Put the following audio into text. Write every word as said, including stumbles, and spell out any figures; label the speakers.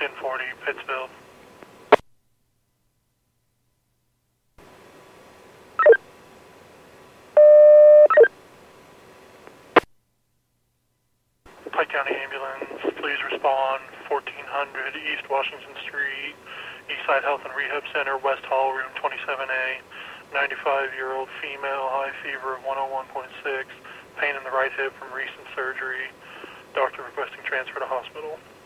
Speaker 1: ten forty, Pittsfield. Pike County Ambulance, please respond. fourteen hundred East Washington Street, Eastside Health and Rehab Center, West Hall, room twenty-seven A. ninety-five-year-old female, high fever of one oh one point six, pain in the right hip from recent surgery. Doctor requesting transfer to hospital.